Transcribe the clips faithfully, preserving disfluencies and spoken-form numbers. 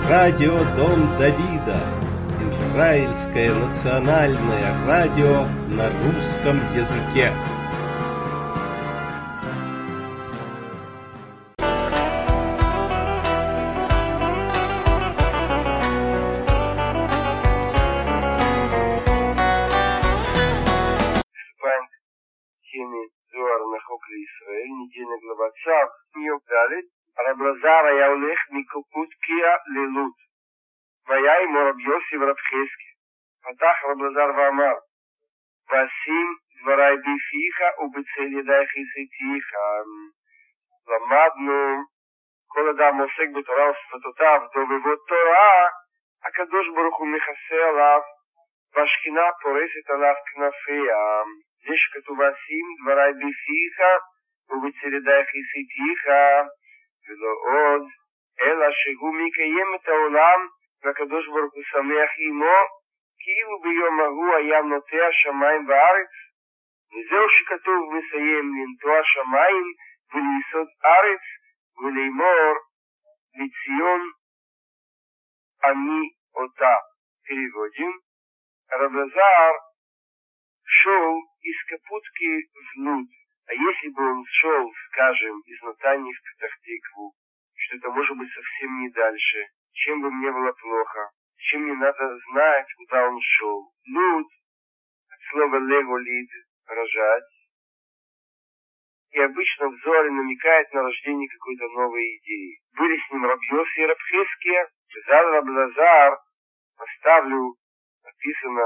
Радио Дом Давида. Израильское национальное радио на русском языке. Приступаем к теме Зоар на Хокли Исраэль, недельная глава Цав, Ньюк Далит. רב אלעזר היה הולך מקופודקיה ללוד. והיה עמו רב יוסי ורב חזקיה. פתח רב אלעזר ואמר, ואשים דברי בפיך ובצל ידייך עשיתיך. למדנו, כל אדם עוסק בתורה ושפתותיו, דובבות תורה, הקדוש ברוך הוא מכסה עליו, והשכינה פורסת עליו כנפיה. זה שכתוב ואשים דברי בפיך ובצל ידייך עשיתיך. ולא עוד, אלא שהוא מקיים את העולם, והקדוש ברוך הוא שמח עמו, כאילו ביום ההוא היה נוטע שמיים וארץ. וזהו שכתוב מסיים לנטוע שמיים ולייסוד ארץ, ולאמור לציון אני אותה. Переводим. Рав Элазар шел из Капутки в Луд. А если бы он шел, скажем, из Натании в Петах-Тикву, что это может быть совсем не дальше, чем бы мне было плохо, чем мне надо знать, куда он шел. Луд, от слова леголид, рожать, и обычно в Зоре намекает на рождение какой-то новой идеи. Были с ним раб Йоси и раб Хизкия, сказал раб Элазар, поставлю, написано,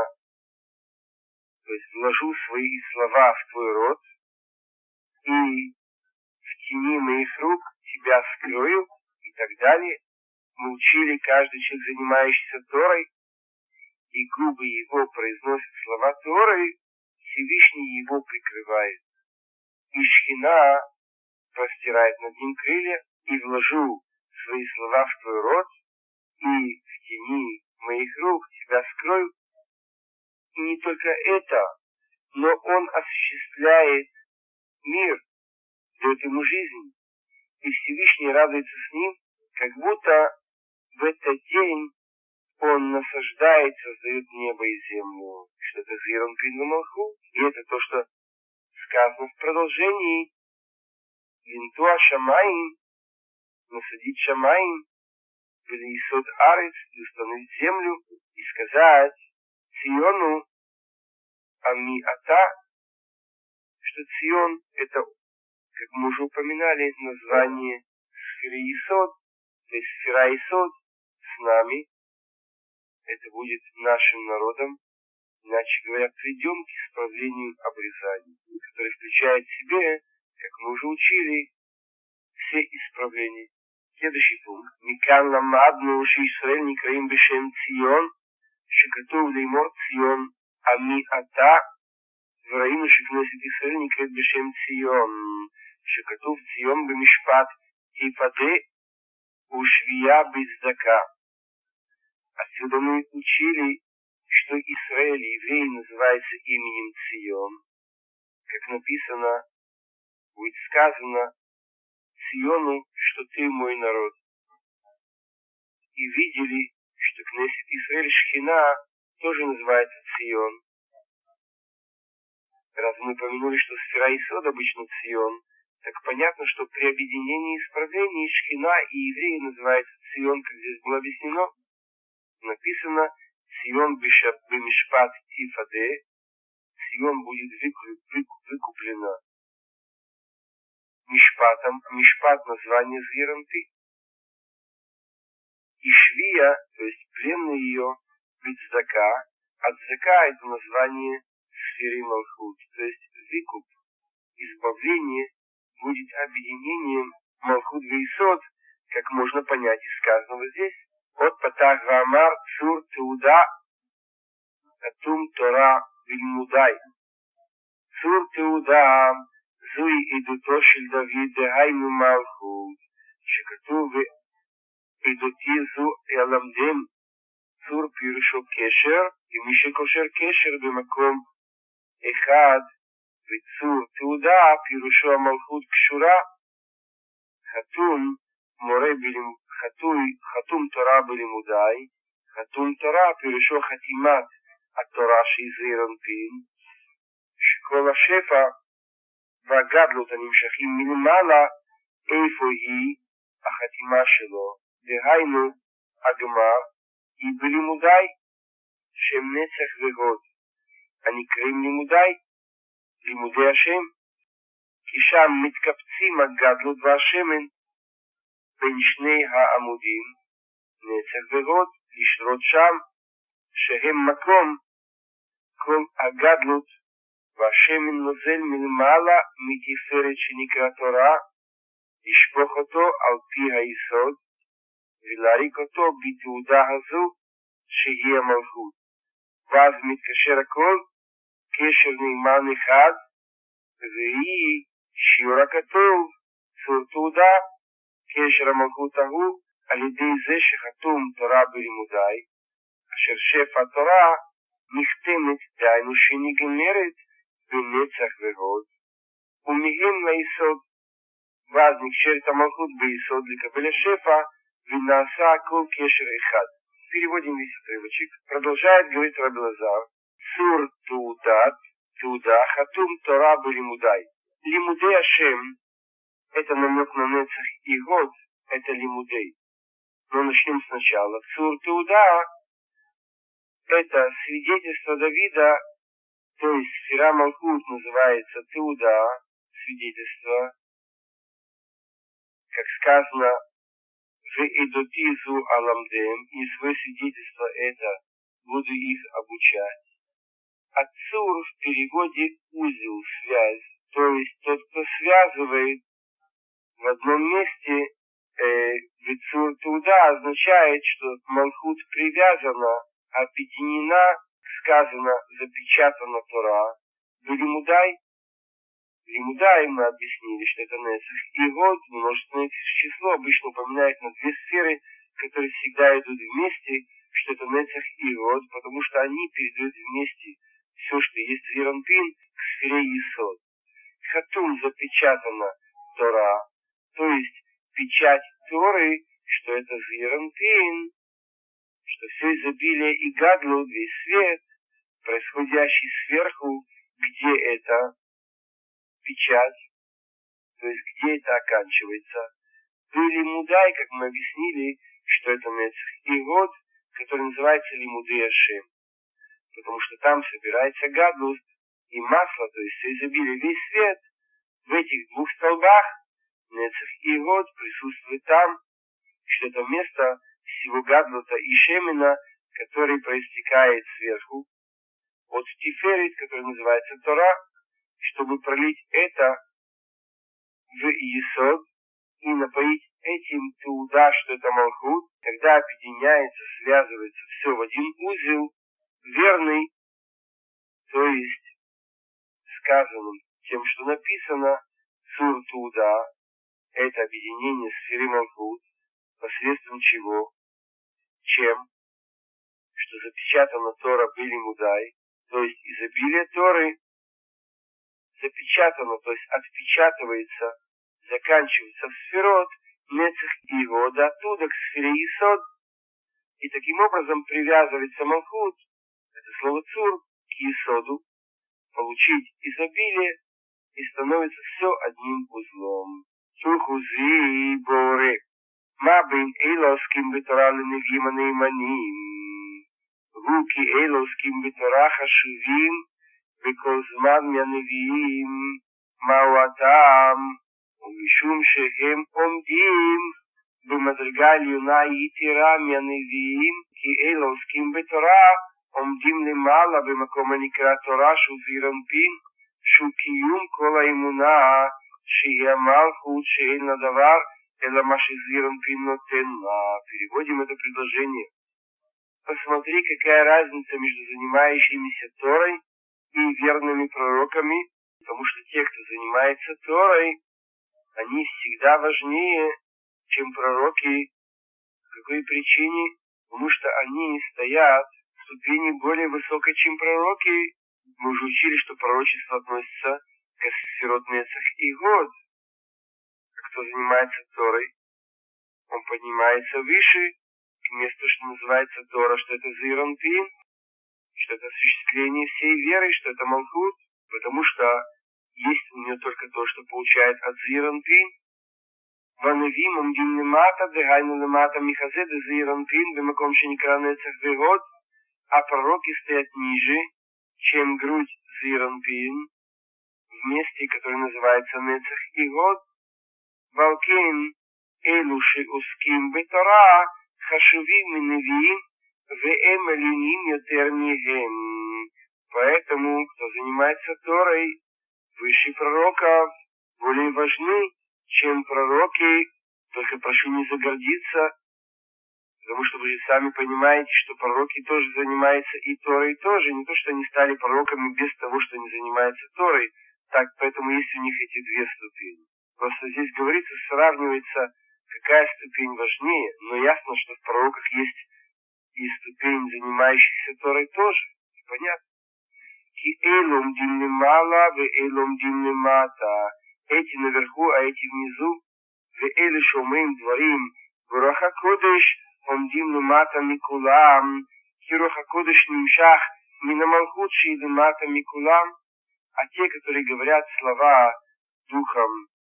то есть вложу свои слова в твой рот, и в тени моих рук тебя скрою, и так далее. Мы учили, каждый человек, занимающийся Торой, и губы его произносят слова Торы, Всевышний его прикрывает. И Шхина простирает над ним крылья, и вложу свои слова в твой рот, и в тени моих рук тебя скрою. И не только это, но он осуществляет мир, дает ему жизнь, и Всевышний радуется с ним, как будто в этот день он насаждает, создает небо и землю, что это Зирон Пин Малху, и это то, что сказано в продолжении Линтуа Шамаим, насадить Шамаим, Велисот Арец, и установить землю, и сказать Циону Ами Ата, что Цион — это, как мы уже упоминали, название сферы Исод, то есть сфера Исод с нами, это будет нашим народом, иначе говоря, придем к исправлению обрезания, которое включает в себе, как мы уже учили, все исправления. Следующий пункт. Микан ламадну ши Исраэль никраим бешем Цион, шекатув леймор Цион Ами Ата, וראינו שכנסת ישראל נקראת בשם ציון, שכתוב ציון במשפט תפדה ушвия бецдака. Отсюда мы учили, что Израиль, еврей, называется именем Цион. Как написано, будет сказано Циону, что ты мой народ. И видели, что Кнессет Исраэль Шхина тоже называется Цион. Раз мы упомянули, что сфера Исод обычно Цион, так понятно, что при объединении и исправлении Шхина и евреи называется Цион, как здесь было объяснено. Написано Цион бемишпат тифаде, Цион будет выкуплена Мишпатом, Мишпат название Зиранты. И Швия, то есть пленный ее, Бецдака, от Зака это название сферы Малхут, то есть выкуп, избавление будет объединением Малхут вейсот, как можно понять из сказанного здесь. От Патах Ваамар Цур Теуда Атум Тора Вильмудай. Цур Теуда Зуи Идуто Шель Давид Дехайну Малхут, שכתוב עדותי זו ילמדם. צור פירושו קשר, ומי שקושר קשר במקום אחד, וצור תעודה פירושו המלכות קשורה. חתום מורה חתוי, חתום תורה בלימודי, חתום תורה פירושו חתימת התורה שהיא זעיר אנפין, שכל השפע והגדלות הנמשכים מלמעלה, איפה היא החתימה שלו, דהיינו הגמר היא בלימודי, שהם נצח והוד, הנקראים לימודי, לימודי השם, כי שם מתקבצים הגדלות והשמן בין שני העמודים, נצח והוד, לשרות שם, שהם מקום כל הגדלות והשמן נוזל מלמעלה מתפארת שנקרא תורה, לשפוך אותו על פי היסוד ולהריק אותו בתעודה הזו שהיא המלכות. ואז מתקשר הכל קשר נאמן אחד, והיא שיעור הכתוב צור תעודה, קשר המלכות ההוא על ידי זה שחתום תורה בלימודי, אשר שפע התורה נחתמת, דהיינו שנגמרת בנצח והוד, ומהם ליסוד, ואז נקשרת המלכות ביסוד לקבל השפע, ונעשה הכל קשר אחד. Переводим весь отрывочек. Продолжает говорить Рабби Лазар. Цур Туудат, Туда, Хатум Тора Балимудай. Лимудей Ашем – это намек на Нецах и Год, это Лимудей. Но начнем сначала. Цур Туда – это свидетельство Давида, то есть Сфира Малхут называется Туда, свидетельство, как сказано, «Веидотизу аламдем», и свое свидетельство это буду их обучать. А цур в переводе узел, связь, то есть тот, кто связывает в одном месте, э, ведь цур туда означает, что Малхут привязана, объединена, сказано, запечатана Тора. Лимудай, Лимудай мы объяснили, что это Нецах и Год, множественное число обычно упоминает на две сферы, которые всегда идут вместе, что это Нецах и Год, потому что они передают вместе все, что есть Зеир Анпин, к сфере Есод. Хатум запечатана Тора, то есть печать Торы, что это Зеир Анпин, что все изобилие и гадлут, весь свет, происходящий сверху, где это печать, то есть где это оканчивается. Были Лимудай, как мы объяснили, что это Нецах и Год, который называется Лимудей Ашем, потому что там собирается гадлут и масло, то есть все изобилие, весь свет. В этих двух столбах Нецах и Год присутствует там, что это место всего гадлута и шемена, который проистекает сверху, от Тиферет, который называется Тора, чтобы пролить это в Есод и напоить этим Туда, что это Малхут, когда объединяется, связывается все в один узел, верный, то есть сказанным тем, что написано Цур Туда, это объединение сферы Малхут, посредством чего? Чем? Что запечатана Тора Балимудай, то есть изобилие Торы, запечатано, то есть отпечатывается, заканчивается в сферот, Нецах и Год, оттуда к сфере Есод, и таким образом привязывается Малхут, это слово Цур, к Есоду, получить изобилие, и становится все одним узлом. Тухузи Боре, Мабин Эйловским Бетора Леневим Анейманим, Гуки Эйловским Бетора Хашивим, בכל זמן מהנביאים, מהו הטעם, ומשום שהם עומדים במדרגה עליונה יתרה מהנביאים, כי אלה עוסקים בתורה, עומדים למעלה במקום הנקרא תורה שהוא זעיר אנפין, שהוא קיום כל האמונה, שהיא המלכות שאין לה דבר, אלא מה שזעיר אנפין נותן לה. Переводим это предложение. Посмотри, какая разница между занимающимися Торой и верными пророками, потому что те, кто занимается Торой, они всегда важнее, чем пророки. По какой причине? Потому что они стоят в ступени более высокой, чем пророки. Мы уже учили, что пророчество относится к сферот Нецах и Год. Кто занимается Торой, он поднимается выше, к месту, что называется Тора, что это Зеир Анпин, что это осуществление всей веры, что это Малхут, потому что есть у нее только то, что получает от Зеир Анпин. Ваневим умдим лемата, дегайну лемата михазе де Зеир Анпин, бемаком шеникра нецах вегод, а пророки стоят ниже, чем грудь Зеир Анпин, в месте, которое называется Нецах и Год. Валкейн элуши уским бетора, хашувим миневим, веэм алиним йотер мигем. Поэтому, кто занимается Торой, выше пророков, более важны, чем пророки. Только прошу не загордиться, потому что вы же сами понимаете, что пророки тоже занимаются и Торой тоже. Не то, что они стали пророками без того, что они занимаются Торой. Так, поэтому есть у них эти две ступени. Просто здесь говорится, сравнивается, какая ступень важнее, но ясно, что в пророках есть и ступень, занимающаяся Торой тоже. Понятно? Ки элом дим лемала, ве элом дим лемата. Эти наверху, а эти внизу. Ве эле шомеем дворим. Руаха кодеш, омдим лемата микулам. Ки руаха кодеш нимшах, минамалхут ши лемата микулам. А те, которые говорят слова Духом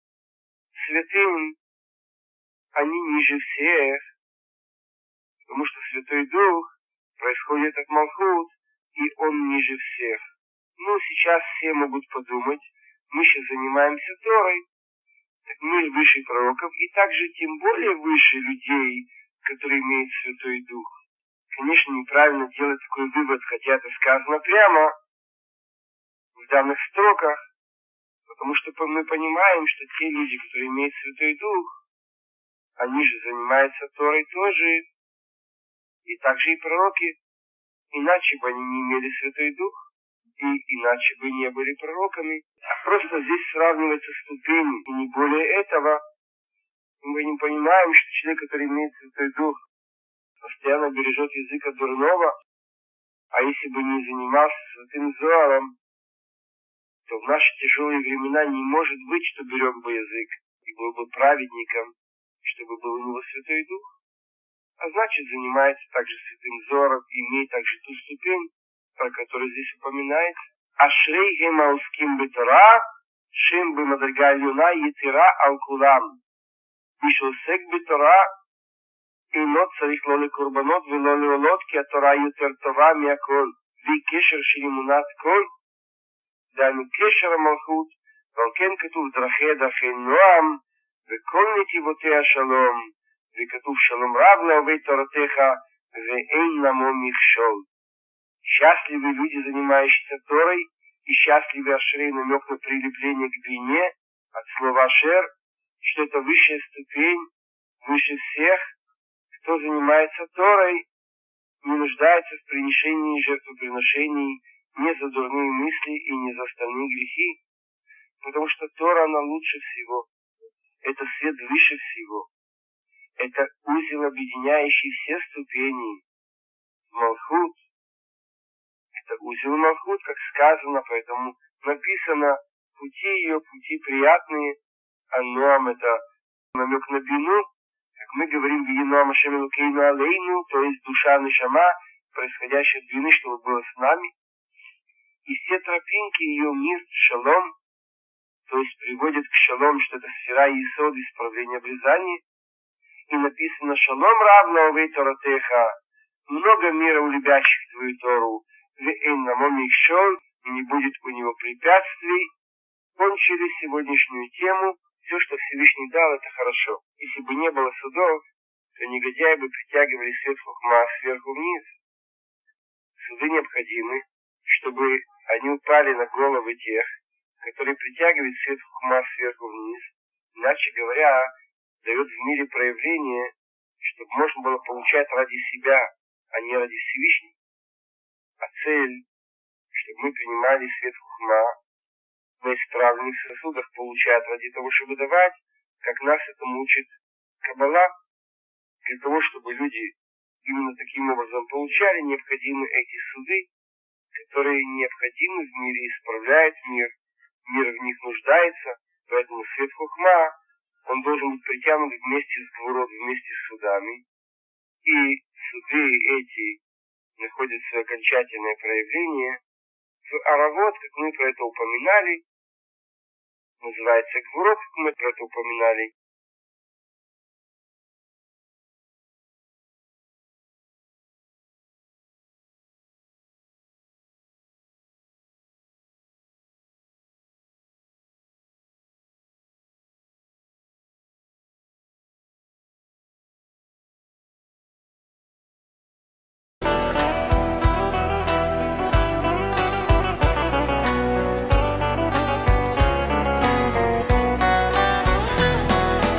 Святым, они ниже всех, потому что Святой Дух происходит от Малхут, и он ниже всех. Ну, сейчас все могут подумать, мы сейчас занимаемся Торой, так мы выше пророков, и также тем более выше людей, которые имеют Святой Дух. Конечно, неправильно делать такой вывод, хотя это сказано прямо в данных строках, потому что мы понимаем, что те люди, которые имеют Святой Дух, они же занимаются Торой тоже, и также и пророки, иначе бы они не имели Святой Дух, и иначе бы не были пророками. Просто здесь сравниваются ступени, и не более этого. Мы не понимаем, что человек, который имеет Святой Дух, постоянно бережет язык от дурного, а если бы не занимался Святым Зоаром, то в наши тяжелые времена не может быть, что берег бы язык и был бы праведником, чтобы был у него Святой Дух. А значит, занимается также Святым Зором и имеет также ту ступень, про которую здесь упоминается. Ашрей гемауским бетора, шим бы мадригалюна етира алкулам. Ишосек бетора, и нот царих лоли курбанот, велоли олот, ки атора ютер това мякол, ви кешер шилимунат кол, דהיינו קשר המלכות, ועל כן כתוב דרכי דרכי נועם, וכל נתיבותיה שלום, וכתוב שלום רב לאוהבי תורתך, ואין למו מכשול. Счастливы люди, занимающиеся Торой, и счастливы Ашрей, намек на прилепление к бине, от слова шер, что это высшая ступень, выше всех, кто занимается Торой, не нуждается в приношении жертвоприношений, не за дурные мысли и не за остальные грехи, потому что Тора, она лучше всего. Это свет выше всего. Это узел, объединяющий все ступени. Малхут. Это узел Малхут, как сказано, поэтому написано, пути ее, пути приятные, а Ноам это намек на бину, как мы говорим, Виеноам Ашем Элокейну Алейну, то есть душа нешама, происходящая от бины, чтобы было с нами. И все тропинки ее мир, шалом, то есть приводят к шалом, что это сфера Есод, исправление обрезания. И написано шалом равно овей торатеха, много мира у любящих твою Тору, веэн намоми шол, и не будет у него препятствий. Кончили сегодняшнюю тему. Все, что Всевышний дал, это хорошо. Если бы не было судов, то негодяи бы притягивали свет хохма сверху вниз. Суды необходимы, чтобы они упали на головы тех, которые притягивают свет хохма сверху вниз. Иначе говоря, дает в мире проявление, чтобы можно было получать ради себя, а не ради Всевышнего. А цель, чтобы мы принимали свет хохма, в исправленных сосудах получать ради того, чтобы давать, как нас этому учит Каббала. Для того, чтобы люди именно таким образом получали, необходимы эти суды, которые необходимы в мире, исправляют мир, мир в них нуждается, поэтому свет хохма, он должен быть притянут вместе с гвурот, вместе с судами. И суды эти находят свое окончательное проявление в аравот, как мы про это упоминали, называется гвурот, как мы про это упоминали,